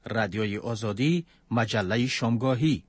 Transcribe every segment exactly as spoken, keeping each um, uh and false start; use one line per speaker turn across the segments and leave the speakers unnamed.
رادیوی آزادی، مجله شامگاهی.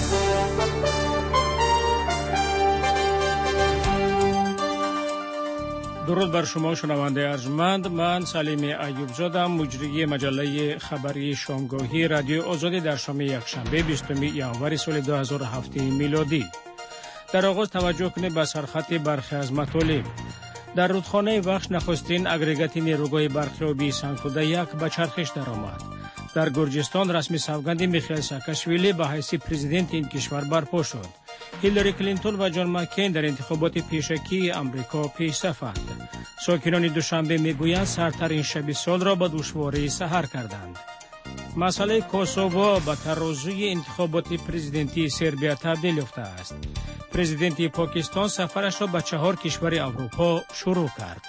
درود بر شما شنونده ارجمند. من سلیم ایوب زادم، مجری مجله خبری شامگاهی رادیو آزادی در شام یکشنبه بیستم ژانویه سال دو هزار و هفت میلادی. در آغاز توجه کنید به سرخط برخی از مطالب. در رودخانه وخش نخستین اگریگات نیروگاه برقی سنگتوده یک به چرخش درآمد. در گرجستان رسمی سوگند میخائیل ساکاشویلی به حیث پرزیدنت این کشور برپا شد. هیلاری کلینتون و جان مکین در انتخابات پیشکی امریکا پیش رفتند. ساکنان دوشنبه میگویند سردترین شب سال را با دشواری سحر کردند. مسئله کوسوو به ترازوی انتخابات پرزیدنتی سربیا تبدیل یافته است. پرزیدنت پاکستان سفرش را به چهار کشور اروپا شروع کرد.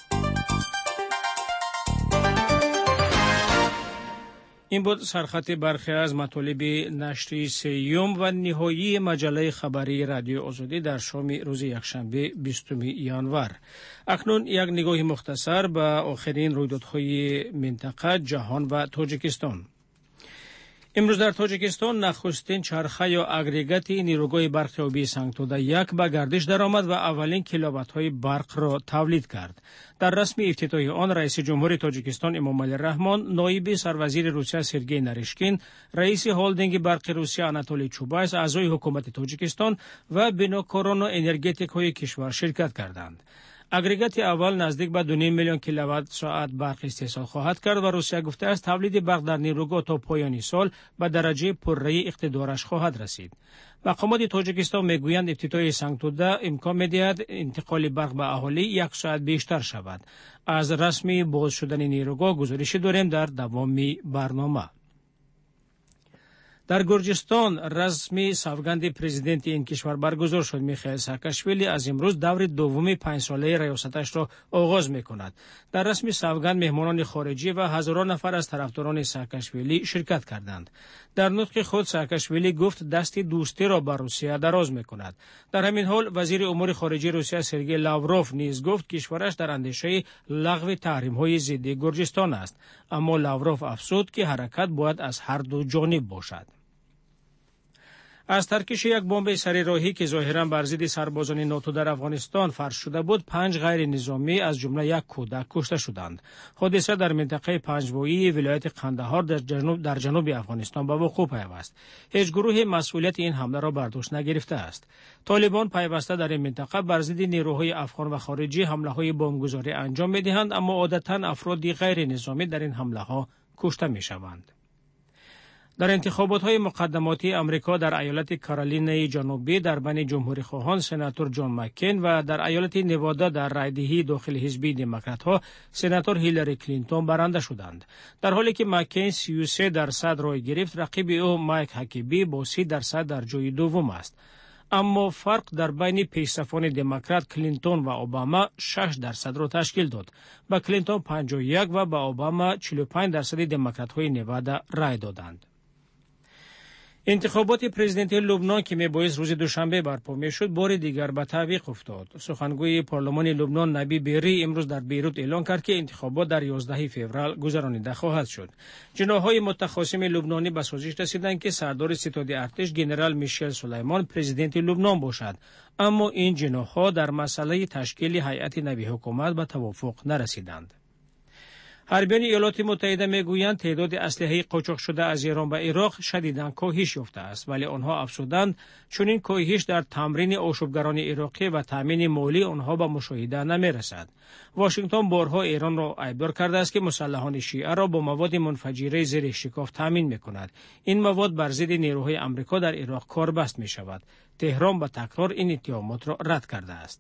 این بود سرخط برخی از مطالب نشری سیوم و نهایی مجله خبری رادیو آزادی در شام روز یکشنبه بیستم ژانویه. اکنون یک نگاه مختصر به آخرین رویدادهای منطقه، جهان و تاجیکستان. امروز در تاجیکستان نخستین چرخه یا اگریگات نیروگاه برق آبی سنگتوده یک به گردش درآمد و اولین کیلووات‌های برق را تولید کرد. در رسم افتتاحی آن رئیس جمهور تاجیکستان امامعلی رحمان، نایب سروزیر روسیه سرگئی نریشکین، رئیس هولدینگ برق روسیه آناتولی چوبایس، اعضای حکومت تاجیکستان و بیناکاران و انرژتیک‌های کشور شرکت کردند. اگریگات اول نزدیک به دو میلیون کیلووات ساعت برق استحصال خواهد کرد و روسیه گفته است تولید برق در نیروگاه تا پایان سال به درجه پررأی اقتدارش خواهد رسید. مقامات تاجیکستان میگویند افتتاح سنگتوده امکان می‌دهد انتقال برق به اهالی یک ساعت بیشتر شود. از رسمی باز شدن نیروگاه گزارشی داریم در دوام برنامه. در گرجستان رسمی سوگند پرزیدنت این کشور برگزار شد. میخائیل ساکاشویلی از امروز دور دوم پنج ساله ریاستش را آغاز میکند. در رسمی سوگند مهمانان خارجی و هزاران نفر از طرفداران ساکاشویلی شرکت کردند. در نطق خود ساکاشویلی گفت دست دوستی را به روسیه دراز میکند. در همین حال وزیر امور خارجه روسیه سرگئی لاوروف نیز گفت کشورش در اندیشه لغو تحریم‌های ضد گرجستان است. اما لاوروف افزود که حرکت باید از هر دو جانب باشد. از ترکش یک بمب سریراهی که ظاهراً بر ضد سربازان ناتو در افغانستان فرش شده بود، پنج غیر نظامی از جمله یک کودک کشته شدند. حادثه در منطقه پنجوایی ولایت قندهار در جنوب در جنوب افغانستان به وقوع پیوست. هیچ گروه مسئولیت این حمله را بر دوش نگرفته است. طالبان پیوسته در این منطقه بر ضد نیروهای افغان و خارجی حمله‌های بمبگذاری انجام می‌دهند، اما عادتاً افراد غیر نظامی در این حمله‌ها کشته می‌شوند. در انتخابات‌های مقدماتی امریکا در ایالت کارولینای جنوبی در بین جمهوری‌خواهان سناتور جان مکین و در ایالت نوادا در رایدهی داخل حزب دموکرات‌ها سناتور هیلاری کلینتون برنده شدند. در حالی که مکین سی و سه درصد رای گرفت، رقیب او مایک هاکبی با سی درصد در جای دوم است. اما فرق در بین پیشروان دموکرات کلینتون و اوباما شش درصد را تشکیل داد. به کلینتون پنجاه و یک و به اوباما چهل و پنج درصد دموکرات‌های نوادا رای دادند. انتخابات پرزیدنتی لبنان که میبایست روز دوشنبه برپا میشد بار دیگر به تعویق افتاد. سخنگوی پارلمان لبنان نبی بیری امروز در بیروت اعلان کرد که انتخابات در یازده فوریه گذرانیده خواهد شد. جناح‌های متخاصم لبنانی به سازش رسیدند که سردار ستاد ارتش جنرال میشل سلیمان پرزیدنت لبنان باشد، اما این جناح‌ها در مسئله تشکیل هیئت نوی حکومت به توافق نرسیدند. حربیان ایالات متحده میگویند تعداد اسلحه قاچاق شده از ایران به عراق شدیداً کاهش یافته است، ولی آنها افزودند چون این کاهش در تمرین آشوبگران عراقی و تامین مالی آنها به مشاهده نمیرسد. واشنگتن بارها ایران را ایبدار کرده است که مسلحان شیعه را با مواد منفجره زیر شکاف تامین میکند. این مواد بر ضد نیروهای آمریکا در عراق کاربست می شود. تهران به تکرار این اتهامات را رد کرده است.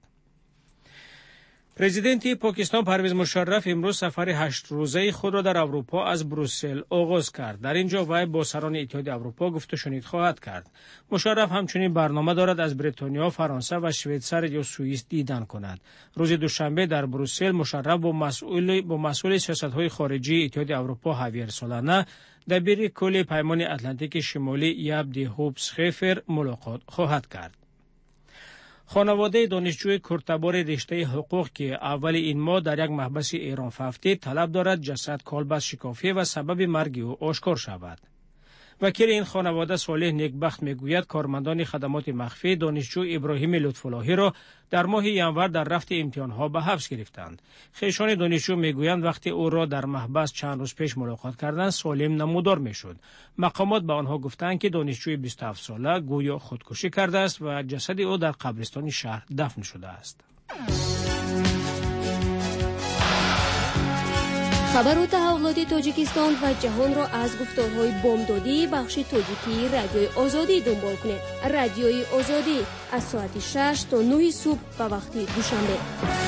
پرزیدنت پاکستان پرویز مشرف امروز سفر هشت روزه خود را در اروپا از بروسل آغاز کرد. در اینجا وی با سران اتحاد اروپا گفت و شنید خواهد کرد. مشرف همچنین برنامه دارد از بریتانیا، فرانسه و شویتزر یا سوئیس دیدن کند. روز دوشنبه در بروسل مشرف با مسئول با مسئول سیاست‌های خارجی اتحاد اروپا هاویر سولانا دبیر کل پیمان اتلانتیک شمالی یاب دی هوب سخیفر ملاقات خواهد کرد. خانواده دانشجوی کورتبار رشته حقوق که اول این ماه در یک محبس ایران ففتید طلب دارد جسد کالبد شکافی و سبب مرگ او آشکار شود. وکیل این خانواده صالح نیکبخت میگوید کارمندان خدمات مخفی دانشجو ابراهیم لطف‌اللهی را در ماه ینور در رفت امتحانها به حبس گرفتند. خویشان دانشجو میگویند وقتی او را در محبس چند روز پیش ملاقات کردند سالم نمودار میشد. مقامات به آنها گفتند که دانشجوی بیست و هفت ساله گویا خودکشی کرده است و جسد او در قبرستان شهر دفن شده است.
خبر تحولات تاجیکستان و جهان را از گفتارهای بامدادی بخش تاجیکی رادیوی آزادی دنبال کنید. رادیوی آزادی از ساعت شش تا نه صبح به وقت دوشنبه.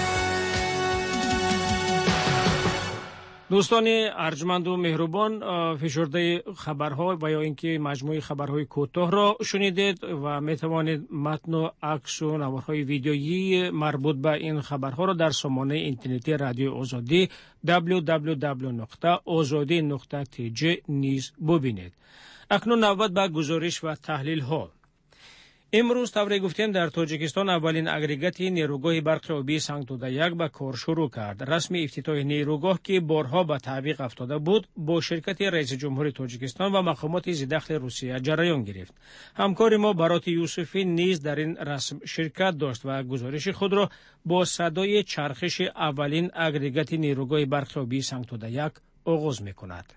دوستان ارجمند و مهربان، فشرده خبرها و یا اینکه مجموعه خبرهای کوتاه را شنیدید و می توانید متن و عکس و نوارهای ویدیویی مربوط به این خبرها را در سامانه اینترنتی رادیو آزادی دبلیو دبلیو دبلیو نقطه آزادی نقطه تی جی نیز ببینید. اکنون نوبت به گزارش و تحلیل ها. امروز طوری گفتیم در تاجیکستان اولین اگریگات نیروگاه برق آبی سنگتوده یک به کار شروع کرد. رسم افتتاح نیروگاه که بارها به تعویق افتاده بود با شرکت رئیس جمهور تاجیکستان و مقامات ذی‌دخل روسیه جریان گرفت. همکار ما برات یوسفی نیز در این رسم شرکت داشت و گزارش خود را با صدای چرخش اولین اگریگات نیروگاه برق آبی سنگتوده یک آغاز می‌کند.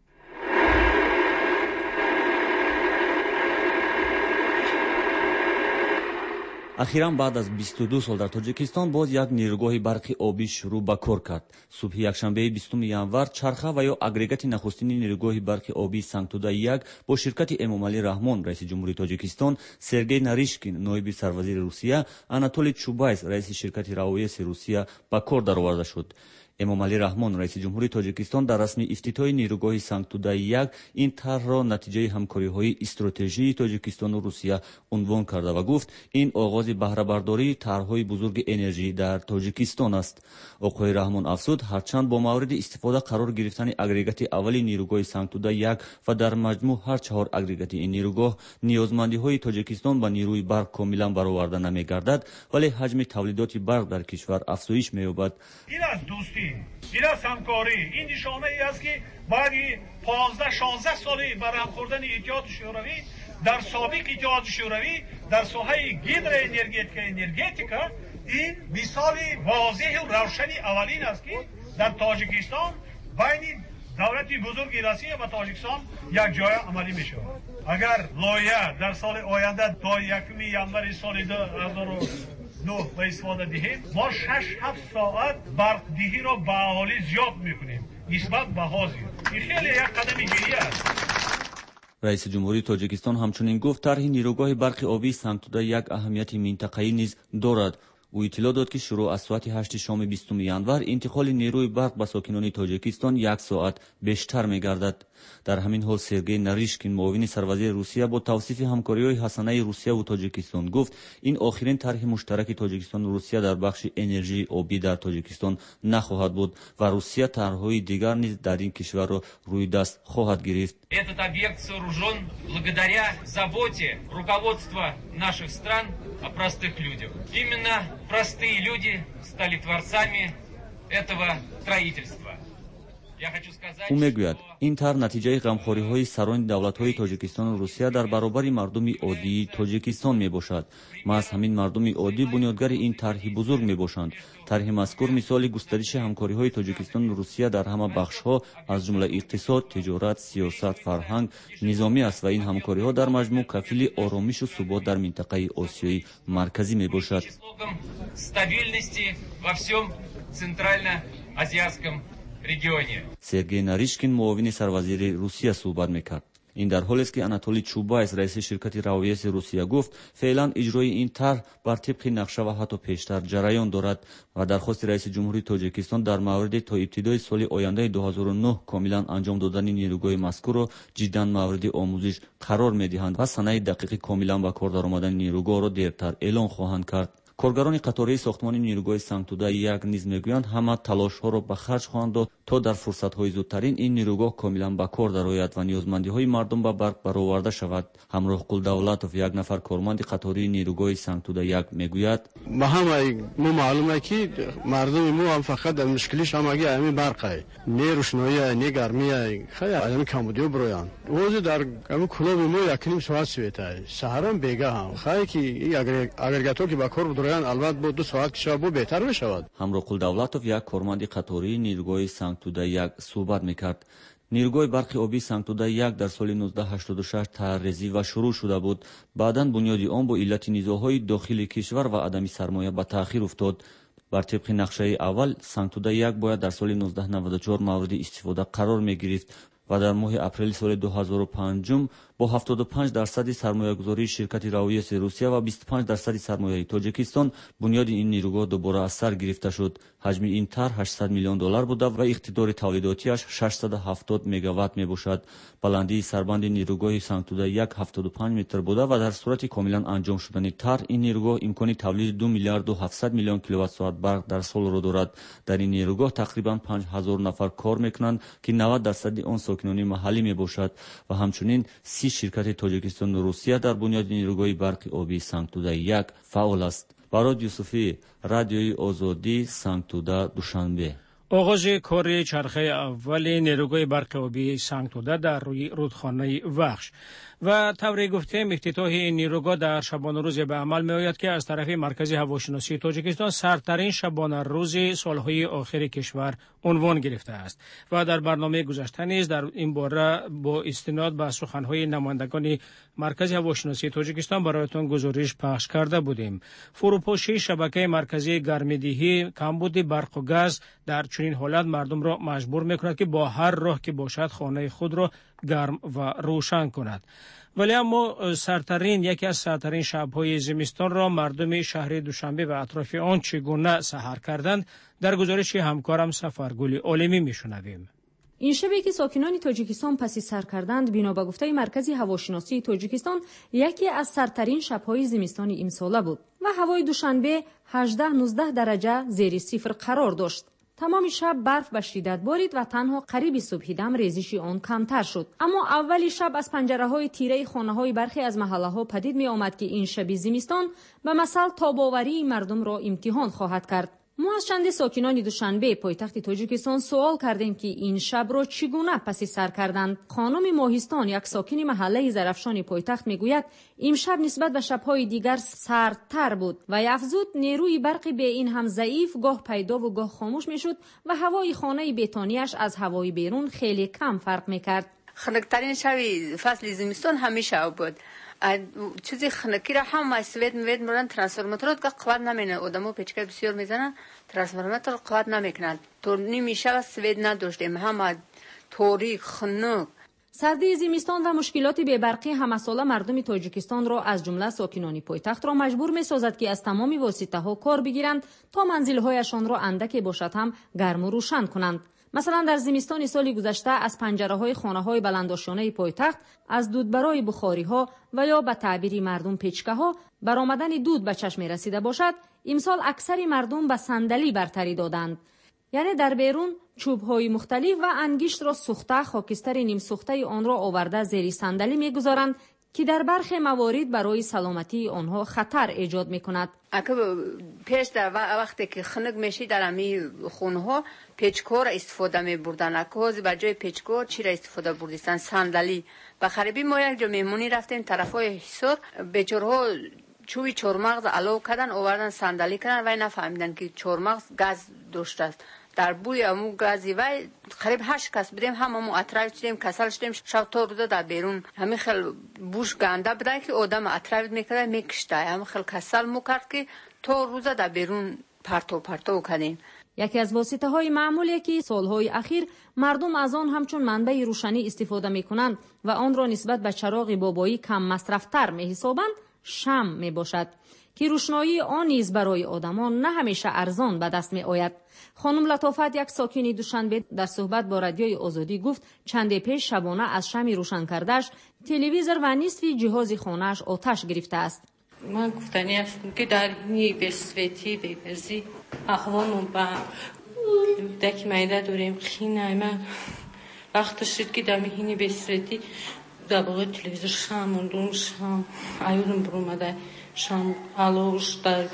اخیراً بعد از بیست و دو سال در تاجیکستان باز یک نیروگاه برقی آبی شروع به کار کرد. صبح یکشنبه بیستم ینور چرخه و یا اگریگات نخستین نیروگاه برقی آبی سنگتوده یک با شرکت امامعلی رحمان رئیس جمهوری تاجیکستان، سرگئی ناریشکین نایب سروزیر روسیه، آناتولی چوبایس رئیس شرکت روایس روسیه به کار درآورده شد. امامعلی رحمان رئیس جمهوری تاجیکستان در رسمی افتتاح نیروگاه سنگتوده یک این طرح را نتیجه همکاری‌های استراتژی تاجیکستان و روسیه عنوان کرده و گفت این آغاز بهره برداری طرح‌های بزرگ انرژی در تاجیکستان است. آقای رحمان افزود هرچند با مورد استفاده قرار گرفتن اگریگات اولی نیروگاه سنگتوده یک و در مجموع هر چهار اگریگات این نیروگاه نیازمندی‌های تاجیکستان با نیروی برق کاملا برآورده نمی‌گردد، ولی حجم تولیدات برق در کشور افزایش می‌یابد.
این از دوستی، این از همکاری، این نشانه ای است که بعد پانزده شانزده سالی برهم خوردن اتحاد شوروی در سابق اتحاد شوروی در ساحه گیدر انرژتیکا انرژتیکا این مثال واضح و روشنی اولین است که در تاجیکستان بین دولت بزرگ روسیه و تاجیکستان یک جای عملی می شود. اگر لایحه در سال آینده تا یکم ینور سال دو هزار و نه به استفاده دهیم، ما شش هفت ساعت برق دهی را به اهالی زیاد میکنیم نسبت به حاضر. این خیلی یک قدم گیری است.
رئیس جمهوری تاجیکستان همچنین گفت طرح نیروگاه برق آبی سنگتوده یک اهمیت منطقه‌ای نیز دارد. او اطلاع داد که شروع از ساعت هشت شام بیستم ینور انتقال نیروی برق به ساکنان تاجیکستان یک ساعت بیشتر می‌گردد. در همین حال سرگئی ناریشکین معاون سروزیر روسیه با توصیف همکاری‌های حسنه روسیه و تاجیکستان گفت این آخرین طرح مشترک تاجیکستان و روسیه در بخش انرژی آبی در تاجیکستان نخواهد بود و روسیه طرح‌های دیگر نیز در این کشور را روی دست خواهد گرفت.
Этот объект сооружен благодаря заботе руководства наших стран о простых людях. Именно простые люди стали творцами этого строительства.
او میگوید این طرح نتیجه غمخوری‌های سران دولت‌های تاجیکستان و روسیه در برابر مردم عادی تاجیکستان میباشد. محض همین مردم عادی بنیادگر این طرح بزرگ میباشند. طرح مذکور مثال گسترش همکاری‌های تاجیکستان و روسیه در همه بخش‌ها از جمله اقتصاد، تجارت، سیاست، فرهنگ، نظامی است و این همکاری‌ها در مجموع کفیل آرامش و ثبات در منطقه آسیای مرکزی میباشد. سرگئی ناریشکین معاون سروزیر روسیه صحبت میکرد. این در حالی است که آناتولی چوبایس رئیس شرکت روایس روسیه گفت فعلا اجرای این طرح بر طبق نقشه و حتی پیشتر جریان دارد و درخواست رئیس جمهوری تاجیکستان در مورد تا ابتدای سال آینده دو هزار و نه کاملا انجام دادن نیروگاه مذکور را جدا مورد آموزش قرار میدهند و سنه دقیق کاملا به کار درآمدن نیروگاه را دیرتر اعلام خواهند کرد. коргарони қатораи сохтмони нирӯгоҳи сангтуда як низ мегӯянд ҳама талошҳоро ба харҷ хоҳанд дод то дар фурсатҳои зудтарин ин нирӯгоҳ комилан ба кор дарояд ва ниёзмандиҳои мардум ба барқ бароварда шавад. ҳамроҳ қулдавлатов, як нафар корманди қатораи нирӯгоҳи сангтуда як, мегӯяд:
ба ҳамаи мо маълуме ки мардуми мо ҳам фақат дар мушкилиш ҳамаги ами барқай, не рӯшноия, не гармия, хеле ами камбудиё бироянд. ози дар ами кулоби мо якним соат светай, саҳарам бегаҳам. хай ки агрегатҳо ки ба кор бидороянд албат бо ду соат кишава бо беҳтар мешавад.
ҳамроҳ қулдавлатов, як корманди қатораи нирӯгоҳи сангтуда як, суҳбат мекард. нирӯгоҳи барқи обии сангтуда як дар соли нуздаҳ ҳаштоду шаш таррезӣ ва шурӯъ шуда буд. баъдан бунёди он бо иллати низоъҳои дохили кишвар ва адами сармоя ба таъхир уфтод. бар тибқи нақшаи аввал сангтуда як бояд дар соли нуздаҳ наваду чор мавриди истифода қарор мегирифт ва дар моҳи апрели соли дуҳазору панҷум бо ҳафтоду панҷ дарсади сармоягузории ширкати равоеси Русия ва бисту панҷ дарсади сармояи Тоҷикистон бунёди ин нирӯгоҳ дубора аз сар гирифта шуд. ҳаҷми ин тар ҳаштсад миллион доллар буда ва иқтидори тавлидотиаш шашсаду ҳафтод мегаватт мебошад. баландии сарбанди нирӯгоҳи сангтуда як ҳафтоду панҷ метр буда ва дар сурати комилан анҷом шудани тар ин нирӯгоҳ имкони тавлиди ду миллиарду ҳафтсад миллион киловаттсоат барқ дар солро дорад. дар ин нирӯгоҳ тақрибан панҷ ҳазор нафар кор мекунанд ки навад дарсади он сокинони маҳаллӣ мебошад ва ҳамчунин си ширкати Тоҷикистону Русия дар бунёди нирӯгоҳи барқи обии сангтуда як фаъол аст. Барод Юсуфӣ, Радиои Озодӣ, Сангтуда, Душанбе.
оғози кори чархаи аввали нерӯгоҳи барқи обии сангтуда дар рӯи рудхонаи Вахш ва тавре гуфтем ифтитоҳи ин нирӯгоҳ дар шабонарӯзе ба амал меояд ки аз тарафи маркази ҳавошиносии Тоҷикистон сартарин шабонарӯзи солҳои охири кишвар унвон гирифтааст ва дар барномаи гузашта низ дар ин бора бо истинод ба суханҳои намояндагони маркази ҳавошиносии Тоҷикистон бароятон гузориш пахш карда будем. фурӯпошии шабакаи марказии гармидиҳӣ, камбуди барқу газ дар чунин ҳолат мардумро маҷбур мекунад ки бо ҳар роҳ ки бошад хонаи худро гарм ва рӯшан кунад. вале аммо сартарин яке аз сартарин шабҳои зимистонро мардуми шаҳри Душанбе ва атрофи он чӣ гуна саҳар карданд, дар гузориши ҳамкорам Сафаргули Олимӣ мешунавем.
ин шабе ки сокинони Тоҷикистон паси сар карданд, бино ба гуфтаи маркази ҳавошиносии Тоҷикистон, яке аз сартарин шабҳои зимистони имсола буд ва ҳавои Душанбе ҳаждаҳ нуздаҳ дараҷа зери сифр қарор дошт. тамоми шаб барф ба шиддат борид ва танҳо қариби субҳи дам резиши он камтар шуд. аммо аввали шаб аз панҷараҳои тираи хонаҳои бархе аз маҳаллаҳо падид меомад ки ин шаби зимистон ба масал тобоварии мардумро имтиҳон хоҳад кард. мо аз чанде сокинони Душанбе, пойтахти Тоҷикистон, суол кардем ки ин шабро чӣ гуна паси сар карданд. хонуми Моҳистон, як сокини маҳаллаи Зарафшони пойтахт, мегӯяд имшаб нисбат ба шабҳои дигар сардтар буд ва афзуд нерӯи барқи бе ин ҳам заиф гоҳ пайдову гоҳ хомӯш мешуд ва ҳавои хонаи бетониаш аз ҳавои берун хеле кам фарқ мекард.
хунуктарин шаби фасли зимистон ҳамеша буд. чизи хунукиро ҳама свет мевед муран трансформаторот ка қувват наменад, одамо печка бисёр мезананд, трансформатор қувват намекунад. то ними шаба свет надоштем, ҳама торик, хунук.
сардии зимистон ва мушкилоти бебарқӣ ҳамасола мардуми Тоҷикистонро аз ҷумла сокинони пойтахтро маҷбур месозад ки аз тамоми воситаҳо кор бигиранд то манзилҳояшонро андаке бошад ҳам гарму рӯшан кунанд. масалан дар зимистони соли гузашта аз панҷараҳои хонаҳои баландошонаи пойтахт аз дудбарои бухориҳо ва ё ба таъбири мардум печкаҳо баромадани дуд ба чашм мерасида бошад, имсол аксари мардум ба сандалӣ бартарӣ доданд. яъне дар берун чӯбҳои мухталиф ва ангиштро сухта, хокистари нимсухтаи онро оварда зери сандалӣ мегузоранд ки дар бархе маворид барои саломатии онҳо хатар эҷод мекунад.
ака пеш дар вақте ки хунук мешид дар ами хунҳо печкоро истифода мебурданд. ака ҳозир ба ҷои печко чиро истифода бурдистанд? сандалӣ. ба харибӣ мо як ҷо меҳмонӣ рафтем тарафҳои ҳисор, бечораҳо чӯби чормағз алов кардан, овардан сандалӣ кардан, вай нафаҳмиданд ки чормағз газ доштааст. дар бӯи аму гази вай қариб ҳашт кас будем, ҳамаму атрав шудем, касал шудем. шаб то рӯза дар берун ҳамин хел буш ганда буданд ки одам атравид мекард, мекишта. ҳамин хел касал мо кард ки то рӯза дар берун партов партов кардем.
яке аз воситаҳои маъмуле ки солҳои ахир мардум аз он ҳамчун манбаи рӯшанӣ истифода мекунанд ва онро нисбат ба чароғи бобоӣ кам масрафтар меҳисобанд, шам мебошад ки рӯшноии он низ барои одамон на ҳамеша арзон ба даст меояд. хонум Латофат, як сокини Душанбе, дар суҳбат бо Радиои Озодӣ гуфт чанде пеш шабона аз шами рӯшанкардааш телевизор ва нисфи ҷиҳози хонааш оташ гирифтааст.
من گفتنی هستم که در نی بسویتی بیبرزی اخوانم با دک میده داریم خینه من وقت شد که در میهینی بسویتی در باقی تلویزر شام موندم شام ایورم برومده شام علوش در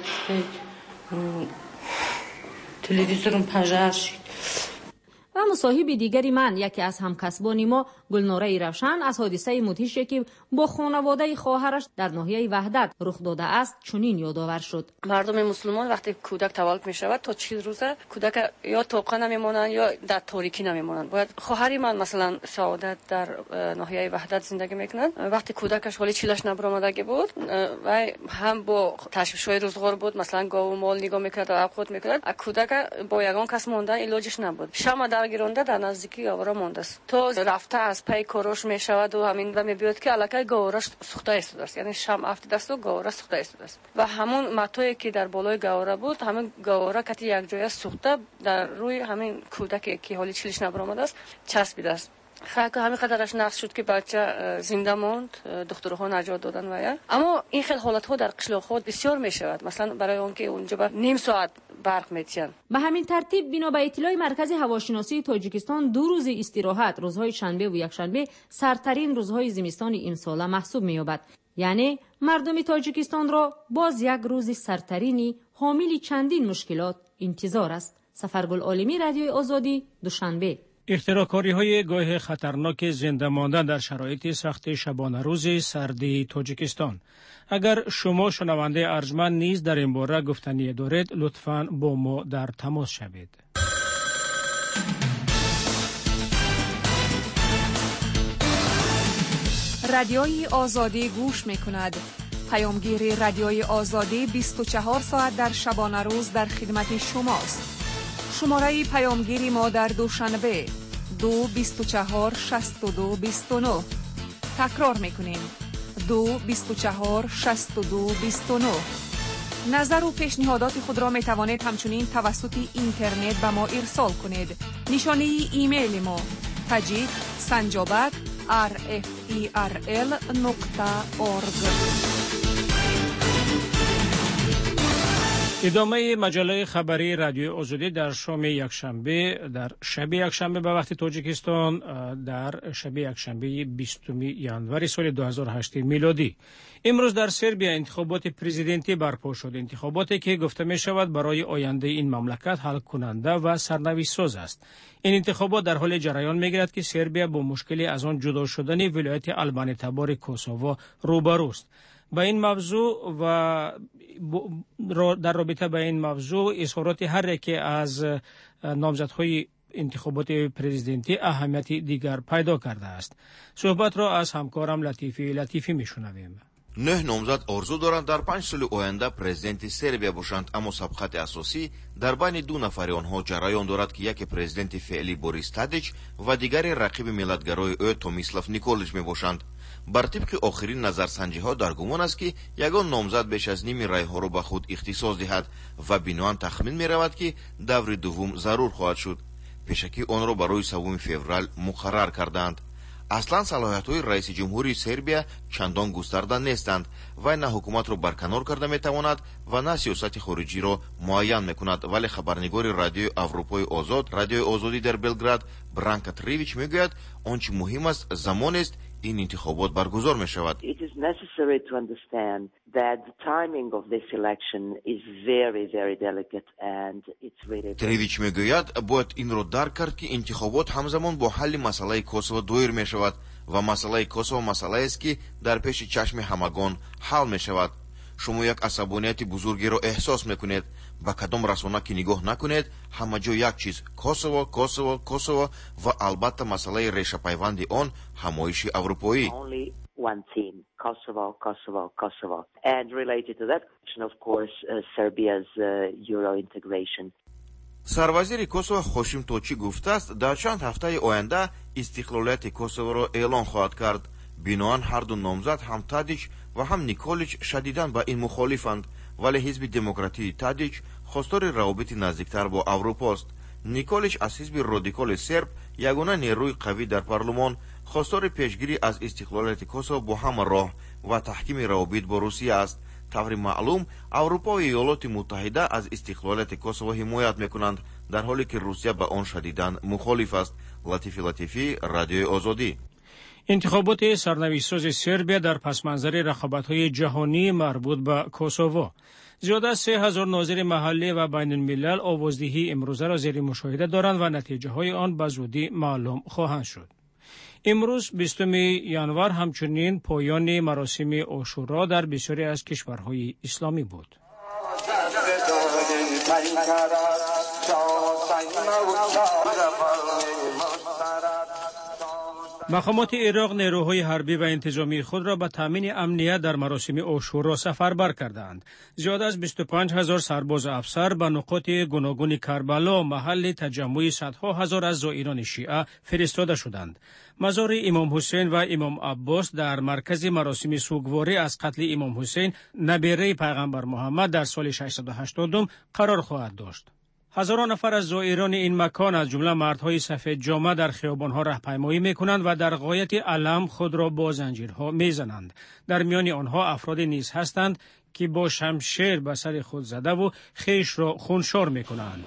تلویزرم پجر شد.
و مصاحب دیگری من یکی از همکسبان ما گلنوره روشن از حادثه مدهشی که با خانواده خواهرش در ناحیه وحدت رخ داده است چنین یادآور شد.
مردم مسلمان وقتی کودک تولد می شود تا چهل روزه کودک یا توقع نمیمونن یا در تاریکی نمیمونن. باید خواهری من مثلا سعادت در ناحیه وحدت زندگی میکنند. وقتی کودکش حالی چیلش نبرآمدگی بود و هم با تشویش‌های روزگار بود مثلا گاو و مال نگاه میکرد و آب خورد میکرد. کودک با یگان کس ماندن علاجش نبود. شما در گیرنده در نزدیکی گاورا مونده است. تو رفته از پی کروش می شود و همین و میبیاد که الکی گاوراش سوخته ایستاده است. یعنی شم افتاده است و گاورا سوخته ایستاده است. و همون متویی که در بالای گاورا بود همین گاورا کتی یک جای سوخته در روی همین کودکی که حالی چیلش نبرآمده است چسبیده است. خیلی همین قدرش نقص شد که بچه زنده موند، دکترها نجات دادن ویا. اما این خیلی حالت ها در قشلاق ها بسیار می شود. مثلا برای اونکه اونجا به نیم ساعت برق میتین.
به همین ترتیب بنا به اطلاع مرکز هواشناسی تاجیکستان دو روز استراحت روزهای شنبه و یکشنبه سرترین روزهای زمستان این ساله محسوب می‌یابد. یعنی مردم تاجیکستان را باز یک روز سرترینی حامل چندین مشکلات انتظار است. سفرگل عالمی رادیوی آزادی دوشنبه.
اختراکاری های گاه خطرناک زنده ماندن در شرایط سخت شبانه روز سردی تاجیکستان. اگر شما شنونده ارجمند نیز در این باره گفتنی دارید لطفاً با ما در تماس شوید.
رادیوی آزادی گوش می کند. پیامگیر رادیوی آزادی بیست و چهار ساعت در شبانه روز در خدمت شماست. شماره پیامگیری ما در دوشنبه دو بیست و چهار شصت و دو بیست و نه. تکرار میکنیم دو بیست و چهار شصت و دو بیست و نه. نظر و پیشنهادات خود را می توانید همچنین توسط اینترنت به ما ارسال کنید. نشانه ایمیل ما تاجیک سنجابک آر اف ای آر ال نقطه اورگ.
ادامه مجله خبری رادیو آزادی در شام یکشنبه در شب یکشنبه به وقت تاجیکستان در شب یکشنبه بیستم ژانویه سال دو هزار و هشت میلادی. امروز در سربیا انتخابات پرزیدنتی برپا شد. انتخاباتی که گفته می شود برای آینده این مملکت حل کننده و سرنوشت ساز است. این انتخابات در حال جریان می گیرد که سربیا با مشکلی از آن جدا شدن ولایت آلبانی تبار کوسوو روبروست. با این موضوع و در رابطه با این موضوع اظهارات هر یک از نامزدهای انتخابات پرزیدنتی اهمیت دیگر پیدا کرده است. صحبت را از همکارم لطیفی لطیفی میشنویم.
نه نامزد آرزو دارند در پنج سال آینده پرزیدنت سربیا باشند، اما سبقت اساسی در بین دو نفر آنها جریان دارد که یک پرزیدنت فعلی بوریس تادیچ و دیگری رقیب ملتگرای او تومیسلاف نیکولیچ می باشند. بر طبق آخرین نظرسنجی ها در گمان است که یگان نامزد بیش از نیم رای ها را به خود اختصاص دهد و بناان تخمین می رود که دور دوم ضرور خواهد شد. پیشکی آن را برای سوم فوریه مقرر کردند. اصلا صلاحیت های رئیس جمهوری سربیا چندان گسترده نیستند و نه حکومت را برکنار کرده می تواند و نه سیاست خارجی را معین می کند. ولی خبرنگار رادیو اروپای آزاد رادیو آزادی در بلگراد برانکا تریویچ می گوید آنچه مهم است زمان است این انتخابات برگزار می شود.
It is necessary to understand that the timing of this election is very very delicate and it's really
تریویچ می گوید باید این را درک کرد که انتخابات همزمان با حل مسئله کوسوو دایر می شود و مسئله کوسوو مسئله است که در پیش چشم همگان حل می شود. شما یک عصبانیت بزرگی را احساس میکنید، با کدام رسانه که نگاه نکنید همه جا یک چیز کوسوو کوسوو کوسوو و البته مسئله ریشه پیوند آن همایش اروپایی.
Only one theme, Kosovo, Kosovo, Kosovo. And related to that question of course uh, Serbia's uh, Euro integration.
سروازیر کوسوو خوشیم توچی گفته است در چند هفته آینده استقلالیت کوسوو را اعلان خواهد کرد. بناهن هر دو نامزد هم تادیچ و هم نیکولیچ شدیداً با این مخالفند، ولی حزب دموکراتی تادیچ خواستار روابط نزدیکتر با اروپا است. نیکولیچ از حزب رادیکال سرب یگانه نیروی قوی در پارلمان خواستار پیشگیری از استقلالیت کوسوو با هم راه و تحکیم روابط با روسیه است. таври маълум аврупо ва иёлоти муттаҳида аз истиқлолияти косово ҳимоят мекунанд, дар ҳоле ки русия ба он шадидан мухолиф аст. латифи латифӣ, радиои озодӣ.
интихоботи сарнависсози сербия дар пасманзари рақобатҳои ҷаҳонӣ марбут ба косово. зиёда аз се ҳазор нозири маҳаллӣ ва байнулмилал овоздиҳии имрӯзаро зери мушоҳида доранд ва натиҷаҳои он ба зудӣ маълум хоҳанд шуд. имрӯз бистуми январ ҳамчунин поёни маросими ошуро дар бисёре аз кишварҳои исломӣ буд. мақомоти ироқ нерӯҳои ҳарбӣ ва интизомии худро ба таъмини амният дар маросими ошуро сафарбар карданд. зиёда аз бисту панҷ ҳазор сарбозу афсар ба нуқоти гуногуни Карбало, маҳалли таҷаммӯи садҳо ҳазор аз зоирони шиа фиристода шуданд. мазори имом ҳусейн ва имом Аббос дар маркази маросими сугворӣ аз қатли имом ҳусейн, набераи пайғамбар Муҳаммад, дар соли шашсаду ҳаштодум қарор хоҳад дошт. ҳазорон нафар аз зоирони ин макон, аз ҷумла мардҳои сафедҷома, дар хиёбонҳо раҳпаймоӣ мекунанд ва дар ғояти алам худро бо занҷирҳо мезананд. дар миёни онҳо афроде низ ҳастанд ки бо шамшер ба сари худ задаву хешро хуншор мекунанд.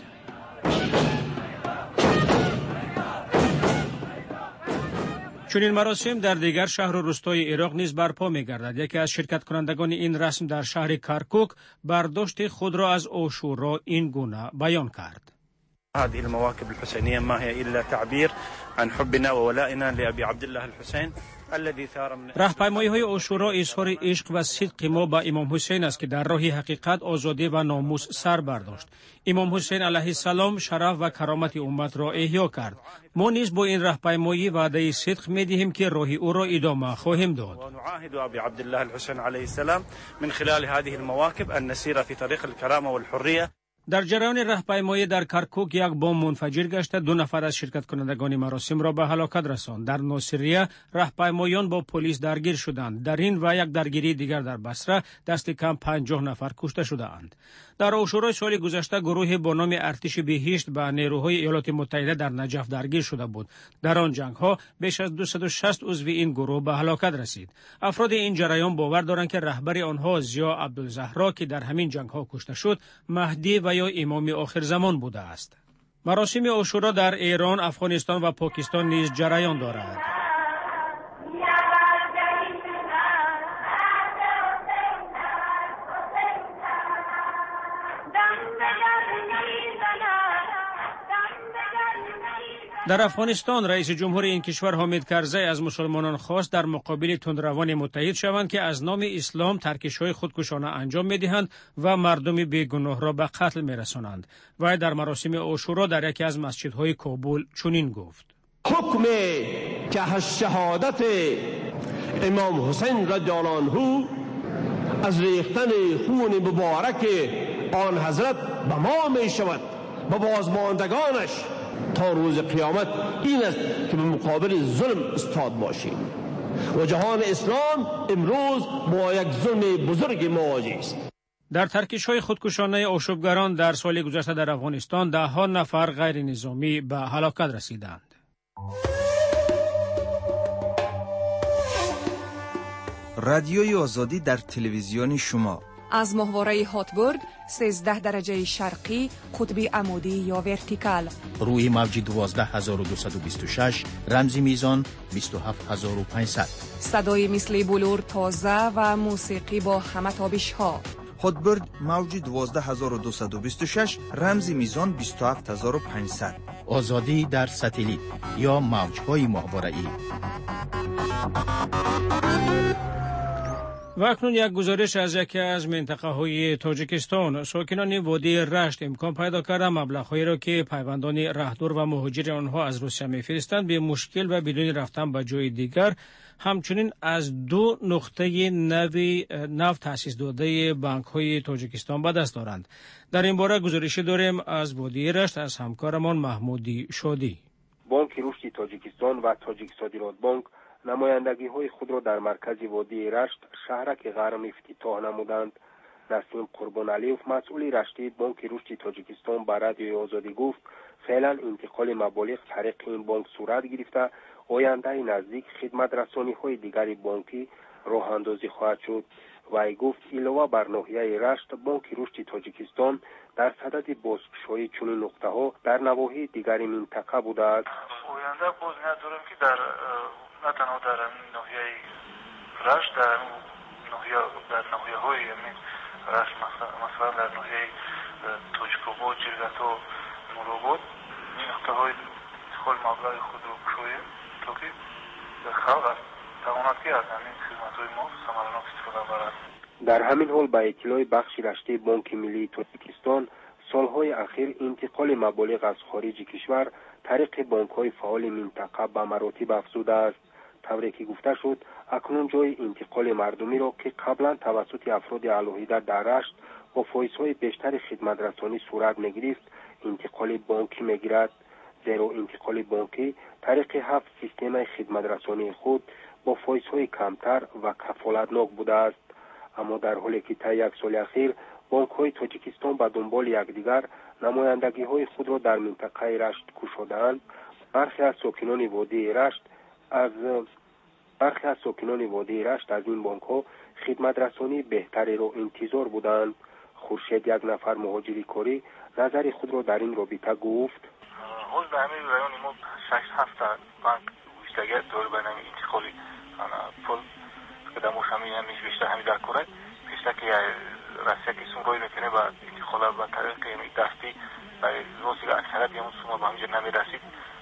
чунин маросим дар дигар шаҳру рӯстои ироқ низ барпо мегардад. яке аз ширкаткунандагони ин расм дар шаҳри Каркук бардошти худро аз ошуро ин гуна баён кард.
هذه المواكب الحسينية ما هي إلا تعبير عن حبنا وولائنا لأبي عبد الله الحسين الذي ثار من
راهپیمایی‌های اشورا اظهار عشق و صدق ما با امام حسین است که در راه حقیقت، آزادی و ناموس سر برداشت. امام حسین علیه السلام شرف و کرامت امت را احیا کرد. ما نیز با این راهپیمایی وعده صدق می‌دهیم که راه او را ادامه خواهیم داد.
ونعاهد أبي عبد الله الحسين عليه السلام من خلال هذه المواكب أن نسير في طريق الكرامة والحرية.
در جریان راهپیمایی در کرکوک یک بمب منفجر گشته دو نفر از شرکت کنندگان مراسم را به هلاکت رساند. در ناصریه راهپیمایان با پلیس درگیر شدند. در این و یک درگیری دیگر در بصره دست کم پنجاه نفر کشته شدند. در عاشورای سال گذشته گروه با نام ارتش بهشت با نیروهای ایالات متحده در نجف درگیر شده بود. در آن جنگ ها بیش از دویست و شصت عضو این گروه به هلاکت رسید. افراد این جریان باور دارند که رهبر آنها ضیا عبدالزهرا که در همین جنگ ها کشته شد، مهدی و یا امام آخر زمان بوده است. مراسم عاشورا در ایران، افغانستان و پاکستان نیز جریان دارد. در افغانستان رئیس جمهور این کشور حامد کرزی از مسلمانان خواست در مقابل تندروان متحد شوند که از نام اسلام ترکش‌های خودکشانه انجام می‌دهند و مردم بیگناه را به قتل می‌رسانند. و در مراسم عاشورا در یکی از مسجدهای کابل چنین گفت:
حکم که از شهادت امام حسین رضی الله عنه از ریختن خون مبارک آن حضرت به ما می‌شود، به بازماندگانش تا روز قیامت این است که به مقابل ظلم استاد باشیم و جهان اسلام امروز با یک ظلم بزرگ مواجه است.
در ترکش‌های خودکشانه آشوبگران در سال گذشته در افغانستان ده ها نفر غیر نظامی به هلاکت رسیدند.
رادیوی آزادی در تلویزیون شما
از ماهواره هاتبورگ سیزده درجه شرقی قطبی عمودی یا ورتیکال،
روی موج دوازده هزار و دویست و بیست و شش رمزی میزان بیست و هفت هزار و پانصد،
صدای مثل بلور تازه و موسیقی با همه تابش ها.
هاتبورگ موج دوازده هزار و دویست و بیست و شش رمزی میزان بیست و هفت هزار و پانصد.
آزادی در ساتلیت یا موج‌های ماهواره‌ای.
و اکنون یک گزارش از یکی از منطقه های تاجیکستان. ساکنان وادی رشت امکان پیدا کرده مبلغ‌هایی را که پیوندان راهدور و مهاجر آنها از روسیه می‌فرستند به مشکل و بدون رفتن به جای دیگر، همچنین از دو نقطه نوی نو تأسیس داده بانک‌های تاجیکستان به دست دارند. در این باره گزارشی داریم از وادی رشت از همکارمان محمودی شادی.
بانک رشد تاجیکستان و تاجیک صادرات بانک نمایندگی های خود را در مرکز وادی رشت شهرک غرم افتتاح نمودند. نسیم قربان علیف مسئول رشتی بانک رشد تاجیکستان به رادیوی آزادی گفت فعلا انتقال مبالغ طریق این بانک صورت گرفته، آینده نزدیک خدمت رسانی های دیگری بانکی راه اندازی خواهد شد. وی گفت علاوه بر ناحیه رشت، بانک رشد تاجیکستان در صدد بازگشایی چنین نقطه‌ها در نواحی دیگری منطقه بوده است.
آینده باز نیت دارم که در نه تنها در ناحیه رشت، در ناحیه در ناحیه‌های رشت، مثلا در ناحیه تاجیک‌آباد، جرگت و نورآباد این نقطه‌های خود مبلغ خود رو گشاییم تا که خلق تواند که از همین خدمت‌های ما ثمرناک استفاده برد.
در همین حال به اطلاع بخش رشته بانک ملی تاجیکستان، سالهای اخیر انتقال مبالغ از خارج کشور طریق بانک‌های فعال منطقه به مراتب افزوده است. طوری که گفته شد اکنون جای انتقال مردمی را که قبلا توسط افراد علاهیده در رشت با فایزهای بیشتر خدمت رسانی صورت می‌گرفت، انتقال بانکی می‌گیرد، زیرا انتقال بانکی طریق هفت سیستم خدمت رسانی خود با فایزهای کمتر و کفالتناک بوده است. اما در حالی که تا یک سال اخیر بانک‌های تاجیکستان به دنبال یکدیگر نمایندگی‌های خود را در منطقه رشت گشوده‌اند، برخی از ساکنان وادی رشت از برخی از ساکنان وادی رشت از این بانک‌ها خدمت رسانی بهتری را انتظار بودند. خورشید، یک نفر مهاجری کاری، نظر خود را در این رابطه گفت.
حال در همین رایون ما شش هفت بانک ویشتگر دور بین انتقالی پول که در موشمی همیش بیشتر همین در کره پیشتر که رسیه که سوم روی میکنه و انتقالا و طریق دستی برای روزی که اکثرت همون سوم با همینجا نمی رسید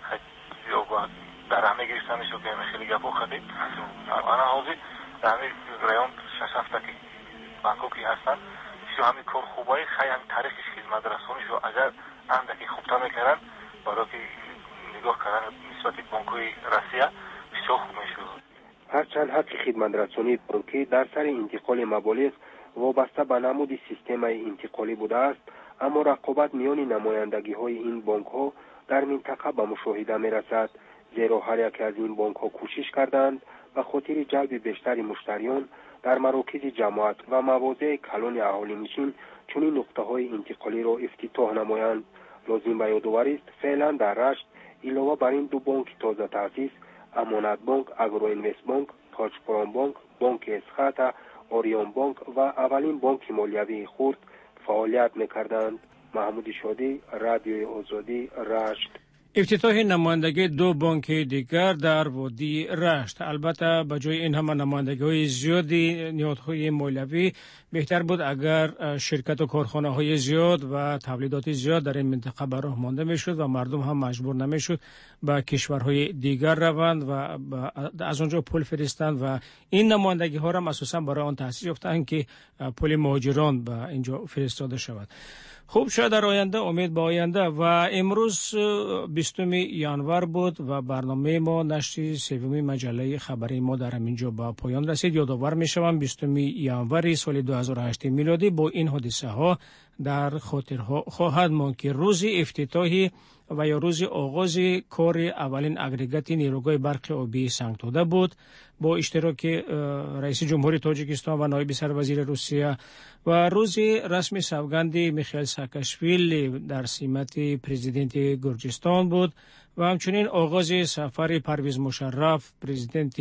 در همه گرفتن میشه که همه خیلی گپ خدید. آنها حاضر در همین رایون شش هفته که بانکو که هستن شو همین کار خوبای خیلی همین طریقش خدمت رسانی شو اگر اندکی خوبتا میکردن برای که نگاه کردن نسبت بانکوی رسیه بسیار خوب میشه.
هرچند حق خدمت رسانی بانکی در سر انتقال مبالغ وابسته به نمود سیستم انتقالی بوده است، اما رقابت میان نمایندگی های این بانک ها در منطقه به مشاهده می رسد، زیرا هر یک از این بانک ها کوشش کردند به خاطر جلب بیشتر مشتریان در مراکز جماعت و مواضع کلان اهالی نشین چنین نقطه های انتقالی را افتتاح نمایند. لازم به یادآوری است فعلا در رشت علاوه بر این دو بانک تازه تأسیس، امانت بانک، اگرو اینوست بانک، تاج پرام بانک، بانک اسخاتا، اوریون بانک و اولین بانک مالیوی خرد فعالیت می‌کردند. محمود شادی، رادیوی آزادی، رشت.
افتتاح نمایندگی دو بانک دیگر در وادی رشت. البته به جای این همه نمایندگی‌های زیادی نهادهای مالیوی بهتر بود اگر شرکت و کارخانه‌های زیاد و تولیدات زیاد در این منطقه به راه مانده میشد و مردم هم مجبور نمیشد به کشورهای دیگر روند و از اونجا پول فرستند و این نمایندگی‌ها را اساساً برای آن تأسیس یافتند که پول مهاجران به اینجا فرستاده شود. خوب شد در آینده، امید به آینده. و امروز بیستم ژانویه بود و برنامه ما نشر سوم مجله خبری ما در همینجا به پایان رسید. یادآور میشوم بیستم ژانویه سال دو هزار و هشت میلادی با این حادثه ها در خاطرها خواهد ماند که روز افتتاحی و یا روز آغاز کار اولین اگریگات نیروگاه برق آبی سنگتوده بود با اشتراک رئیس جمهوری تاجیکستان و نایب سروزیر روسیه و روز رسم سوگند میخائیل ساکاشویلی در سمت پرزیدنت گرجستان بود و همچنین آغاز سفر پرویز مشرف پرزیدنت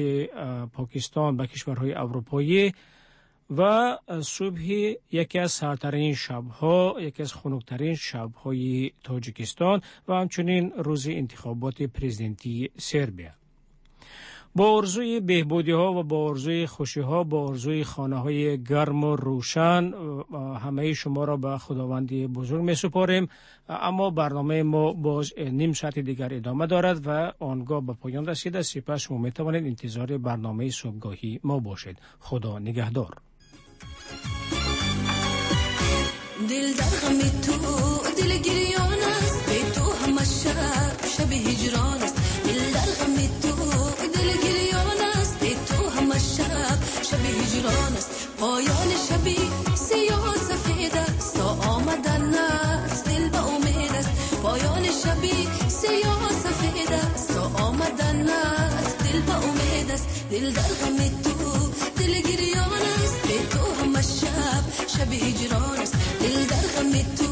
پاکستان به کشورهای اروپایی و صبح یکی از سردترین شبها، یکی از خنک‌ترین شبهای تاجیکستان و همچنین روز انتخابات پرزیدنتی سربیا. با آرزوی بهبودی ها و با آرزوی خوشی ها، با آرزوی خانه های گرم و روشن، همه شما را به خداوندی بزرگ می سپاریم. اما برنامه ما باز نیم ساعت دیگر ادامه دارد و آنگاه به پایان رسیده. سپس شما می توانید انتظار برنامه صبحگاهی ما باشید. خدا نگهدار.
دل در غم تو دل گریان است، به تو همه شب شب هجران است. دل در غم تو دل گریان است، به تو همه شب شب هجران است. پایان شبی سیاه سفید است، تا آمدن است دل به امید است. پایان شبی سیاه سفید است، تا آمدن است دل به امید است. دل در غم تو دل گریان است، به تو همه شب شب هجران است. دل در غم تو